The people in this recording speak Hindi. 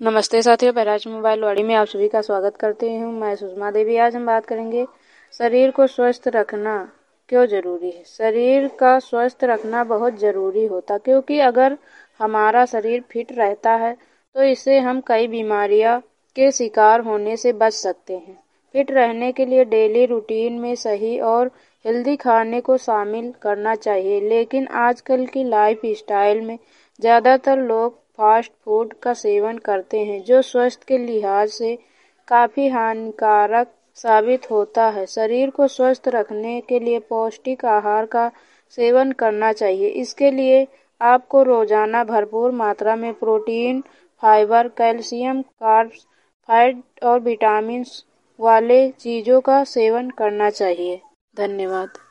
नमस्ते साथियों, पहराज मोबाइल वाड़ी में आप सभी का स्वागत करती हूँ। मैं सुषमा देवी। आज हम बात करेंगे शरीर को स्वस्थ रखना क्यों जरूरी है। शरीर का स्वस्थ रखना बहुत जरूरी होता, क्योंकि अगर हमारा शरीर फिट रहता है तो इससे हम कई बीमारियां के शिकार होने से बच सकते हैं। फिट रहने के लिए डेली रूटीन में सही और हेल्दी खाने को शामिल करना चाहिए, लेकिन आजकल की लाइफ स्टाइल में ज़्यादातर लोग फास्ट फूड का सेवन करते हैं, जो स्वास्थ्य के लिहाज से काफ़ी हानिकारक साबित होता है। शरीर को स्वस्थ रखने के लिए पौष्टिक आहार का सेवन करना चाहिए। इसके लिए आपको रोजाना भरपूर मात्रा में protein, fibre, calcium, carbs, fat और विटामिन वाले चीज़ों का सेवन करना चाहिए। धन्यवाद।